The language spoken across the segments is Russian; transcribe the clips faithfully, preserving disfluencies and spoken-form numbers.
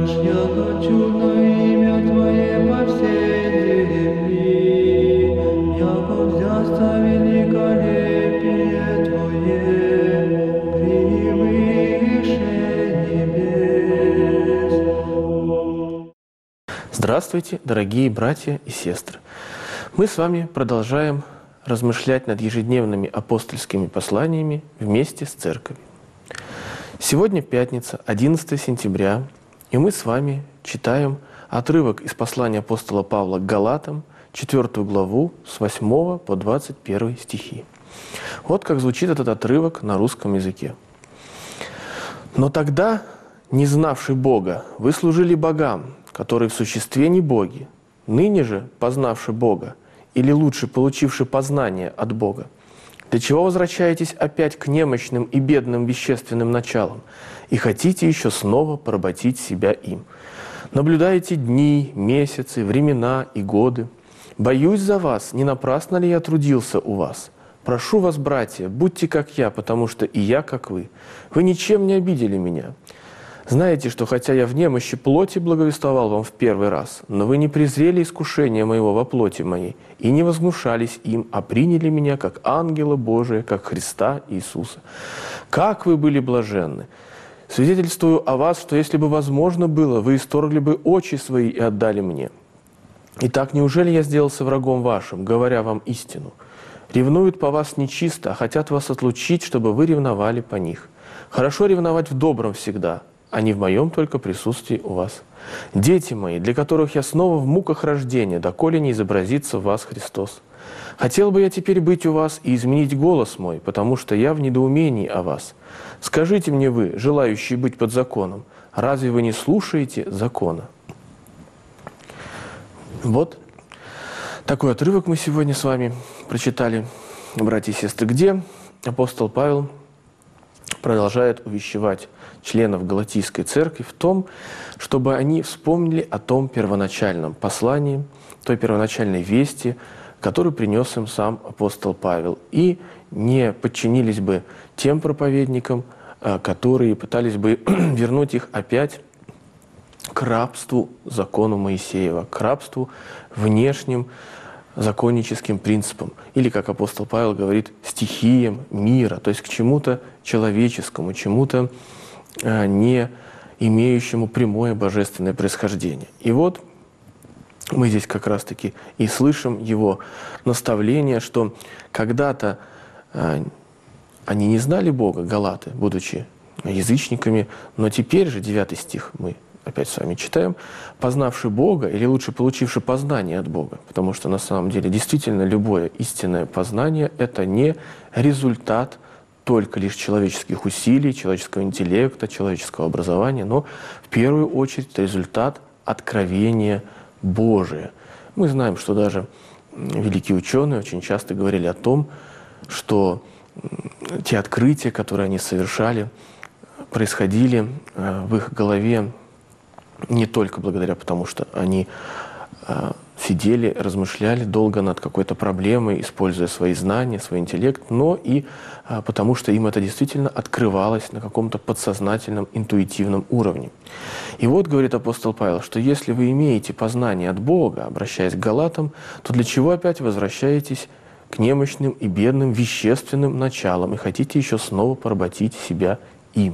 яко чудно имя Твое по всей земли, яко взясться великолепие Твое превыше небес. Здравствуйте, дорогие братья и сестры! Мы с вами продолжаем размышлять над ежедневными апостольскими посланиями вместе с Церковью. Сегодня пятница, одиннадцатое сентября, и мы с вами читаем отрывок из послания апостола Павла к Галатам, четвёртую главу, с восьмого по двадцать первый стихи. Вот как звучит этот отрывок на русском языке. «Но тогда, не знавший Бога, вы служили богам, которые в существе не боги. Ныне же, познавши Бога, или лучше получивши познание от Бога, для чего возвращаетесь опять к немощным и бедным вещественным началам и хотите еще снова поработить себя им? Наблюдаете дни, месяцы, времена и годы. Боюсь за вас, не напрасно ли я трудился у вас? Прошу вас, братья, будьте как я, потому что и я как вы. Вы ничем не обидели меня. Знаете, что хотя я в немощи плоти благовествовал вам в первый раз, но вы не презрели искушения моего во плоти моей и не возгнушались им, а приняли меня как ангела Божия, как Христа Иисуса. Как вы были блаженны! Свидетельствую о вас, что если бы возможно было, вы исторгли бы очи свои и отдали мне. Итак, неужели я сделался врагом вашим, говоря вам истину? Ревнуют по вас нечисто, а хотят вас отлучить, чтобы вы ревновали по них. Хорошо ревновать в добром всегда, а не в моем только присутствии у вас. Дети мои, для которых я снова в муках рождения, доколе не изобразится в вас Христос. Хотел бы я теперь быть у вас и изменить голос мой, потому что я в недоумении о вас. Скажите мне вы, желающие быть под законом, разве вы не слушаете закона?» Вот такой отрывок мы сегодня с вами прочитали, братья и сестры, где апостол Павел продолжает увещевать членов Галатийской церкви в том, чтобы они вспомнили о том первоначальном послании, той первоначальной вести, которую принес им сам апостол Павел, и не подчинились бы тем проповедникам, которые пытались бы вернуть их опять к рабству закону Моисеева, к рабству внешним законническим принципам, или, как апостол Павел говорит, стихиям мира, то есть к чему-то человеческому, чему-то э, не имеющему прямое божественное происхождение. И вот мы здесь как раз-таки и слышим его наставление, что когда-то э, они не знали Бога, галаты, будучи язычниками, но теперь же, девятый стих мы опять с вами читаем, познавший Бога, или лучше получивший познание от Бога, потому что на самом деле действительно любое истинное познание – это не результат только лишь человеческих усилий, человеческого интеллекта, человеческого образования, но в первую очередь это результат откровения Божия. Мы знаем, что даже великие ученые очень часто говорили о том, что те открытия, которые они совершали, происходили в их голове не только благодаря тому, что они э, сидели, размышляли долго над какой-то проблемой, используя свои знания, свой интеллект, но и э, потому, что им это действительно открывалось на каком-то подсознательном, интуитивном уровне. И вот, говорит апостол Павел, что если вы имеете познание от Бога, обращаясь к Галатам, то для чего опять возвращаетесь к немощным и бедным вещественным началам и хотите еще снова поработить себя им?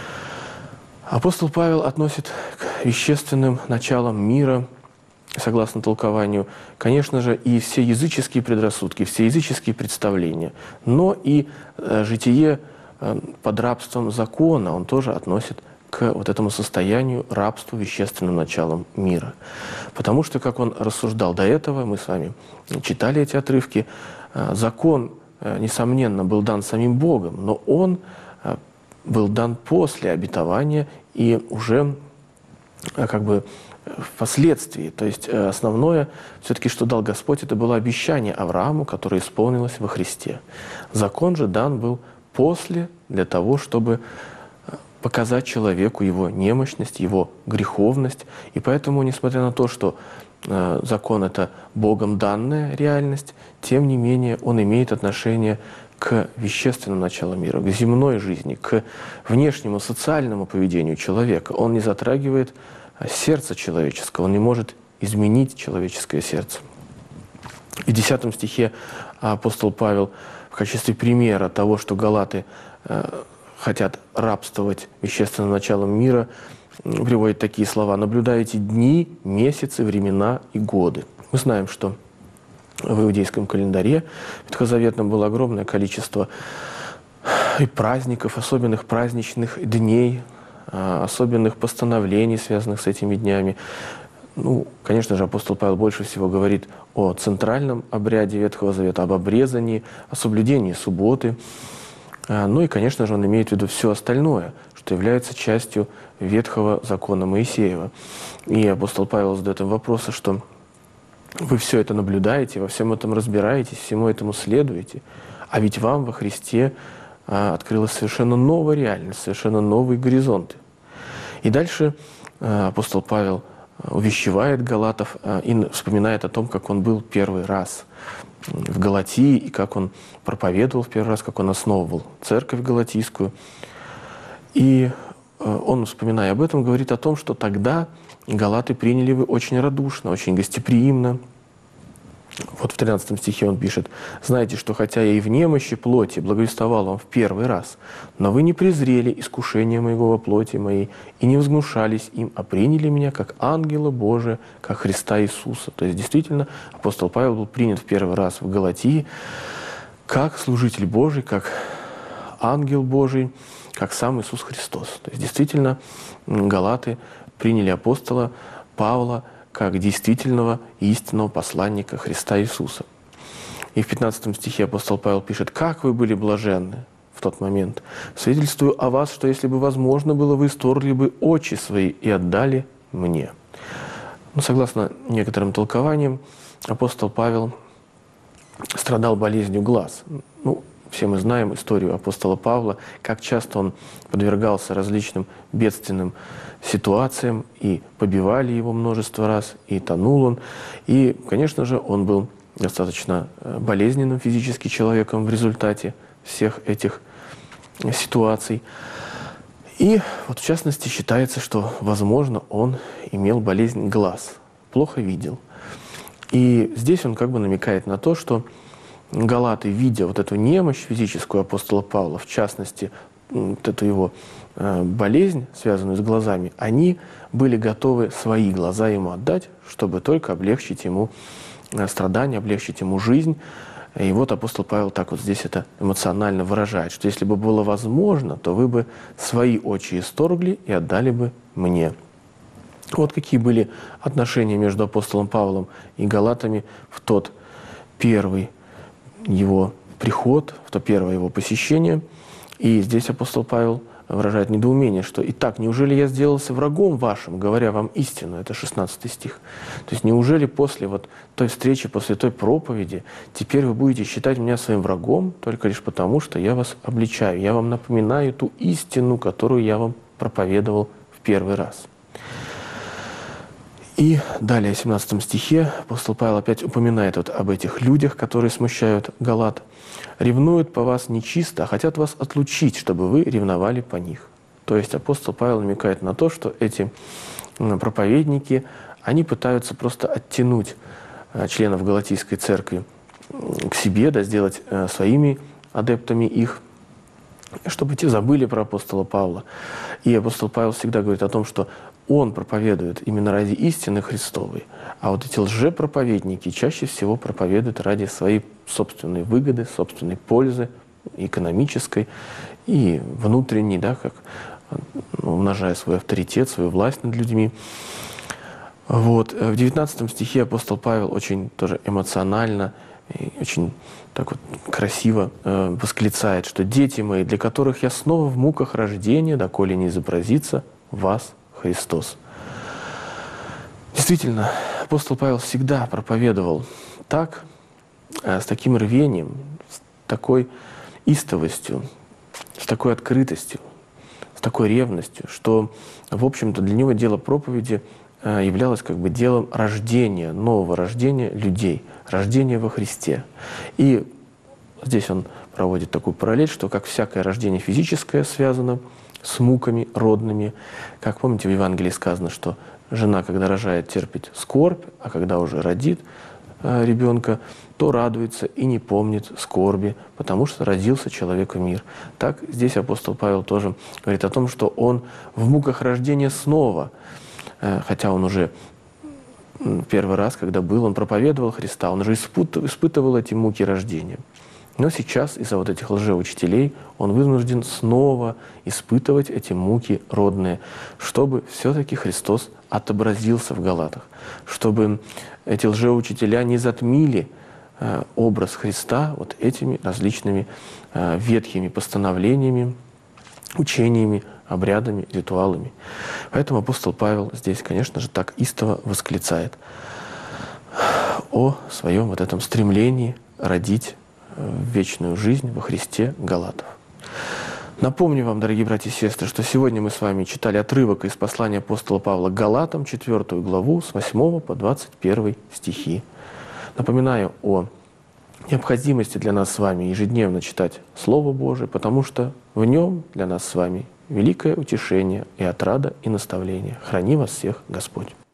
Апостол Павел относит к вещественным началам мира, согласно толкованию, конечно же, и все языческие предрассудки, все языческие представления, но и э, житие э, под рабством закона он тоже относит к вот этому состоянию рабства вещественным началам мира. Потому что, как он рассуждал до этого, мы с вами читали эти отрывки, э, закон, э, несомненно, был дан самим Богом, но он э, был дан после обетования и уже как бы впоследствии. То есть основное, все-таки, что дал Господь, это было обещание Аврааму, которое исполнилось во Христе. Закон же дан был после, для того, чтобы показать человеку его немощность, его греховность. И поэтому, несмотря на то, что э, закон – это Богом данная реальность, тем не менее он имеет отношение к вещественным началам мира, к земной жизни, к внешнему социальному поведению человека. Он не затрагивает сердца человеческого, он не может изменить человеческое сердце. И в десятом стихе апостол Павел в качестве примера того, что галаты э, хотят рабствовать вещественным началом мира, приводит такие слова: «Наблюдаете дни, месяцы, времена и годы». Мы знаем, что в иудейском календаре ветхозаветном было огромное количество и праздников, особенных праздничных дней, особенных постановлений, связанных с этими днями. Ну, конечно же, апостол Павел больше всего говорит о центральном обряде Ветхого Завета, об обрезании, о соблюдении субботы. Ну и, конечно же, он имеет в виду все остальное, что является частью Ветхого закона Моисеева. И апостол Павел задает им вопросы, что вы все это наблюдаете, во всем этом разбираетесь, всему этому следуете, а ведь вам во Христе открылась совершенно новая реальность, совершенно новые горизонты. И дальше апостол Павел увещевает галатов и вспоминает о том, как он был первый раз в Галатии, и как он проповедовал в первый раз, как он основывал церковь галатийскую. И он, вспоминая об этом, говорит о том, что тогда галаты приняли вы очень радушно, очень гостеприимно. Вот в тринадцатом стихе он пишет: «Знаете, что хотя я и в немощи плоти благовествовал вам в первый раз, но вы не презрели искушения моего во плоти моей и не возгнушались им, а приняли меня как ангела Божия, как Христа Иисуса». То есть действительно апостол Павел был принят в первый раз в Галатии как служитель Божий, как ангел Божий, как сам Иисус Христос. То есть действительно галаты приняли апостола Павла как действительного и истинного посланника Христа Иисуса. И в пятнадцатом стихе апостол Павел пишет: «Как вы были блаженны в тот момент! Свидетельствую о вас, что если бы возможно было, вы исторгли бы очи свои и отдали мне». Ну, согласно некоторым толкованиям, апостол Павел страдал болезнью глаз. Ну, все мы знаем историю апостола Павла, как часто он подвергался различным бедственным ситуациям, и побивали его множество раз, и тонул он. И, конечно же, он был достаточно болезненным физически человеком в результате всех этих ситуаций. И вот в частности считается, что, возможно, он имел болезнь глаз, плохо видел. И здесь он как бы намекает на то, что галаты, видя вот эту немощь физическую апостола Павла, в частности, вот эту его э, болезнь, связанную с глазами, они были готовы свои глаза ему отдать, чтобы только облегчить ему э, страдания, облегчить ему жизнь. И вот апостол Павел так вот здесь это эмоционально выражает, что если бы было возможно, то вы бы свои очи исторгли и отдали бы мне. Вот какие были отношения между апостолом Павлом и галатами в тот первый его приход, в то первое его посещение. И здесь апостол Павел выражает недоумение, что «Итак, неужели я сделался врагом вашим, говоря вам истину?» Это шестнадцатый стих. То есть неужели после вот той встречи, после той проповеди, теперь вы будете считать меня своим врагом только лишь потому, что я вас обличаю, я вам напоминаю ту истину, которую я вам проповедовал в первый раз. И далее, в семнадцатом стихе, апостол Павел опять упоминает вот об этих людях, которые смущают галат. «Ревнуют по вас нечисто, а хотят вас отлучить, чтобы вы ревновали по них». То есть апостол Павел намекает на то, что эти проповедники, они пытаются просто оттянуть членов Галатийской церкви к себе, да, сделать своими адептами их, чтобы те забыли про апостола Павла. И апостол Павел всегда говорит о том, что он проповедует именно ради истины Христовой, а вот эти лжепроповедники чаще всего проповедуют ради своей собственной выгоды, собственной пользы, экономической и внутренней, да, как умножая свой авторитет, свою власть над людьми. Вот. В девятнадцатом стихе апостол Павел очень тоже эмоционально и очень так вот красиво э, восклицает, что «дети мои, для которых я снова в муках рождения, доколе не изобразится вас Христос». Действительно, апостол Павел всегда проповедовал так, с таким рвением, с такой истовостью, с такой открытостью, с такой ревностью, что, в общем-то, для него дело проповеди являлось как бы делом рождения, нового рождения людей, рождения во Христе. И здесь он проводит такую параллель, что как всякое рождение физическое связано с муками родными. Как помните, в Евангелии сказано, что жена, когда рожает, терпит скорбь, а когда уже родит э, ребенка, то радуется и не помнит скорби, потому что родился человек в мир. Так здесь апостол Павел тоже говорит о том, что он в муках рождения снова, э, хотя он уже первый раз, когда был, он проповедовал Христа, он уже испытывал эти муки рождения. Но сейчас из-за вот этих лжеучителей он вынужден снова испытывать эти муки родные, чтобы все-таки Христос отобразился в Галатах, чтобы эти лжеучителя не затмили э, образ Христа вот этими различными э, ветхими постановлениями, учениями, обрядами, ритуалами. Поэтому апостол Павел здесь, конечно же, так истово восклицает о своем вот этом стремлении родить вечную жизнь во Христе Галатов. Напомню вам, дорогие братья и сестры, что сегодня мы с вами читали отрывок из послания апостола Павла к Галатам, четвёртую главу, с восьмого по двадцать первый стихи. Напоминаю о необходимости для нас с вами ежедневно читать Слово Божие, потому что в нем для нас с вами великое утешение и отрада, и наставление. Храни вас всех Господь.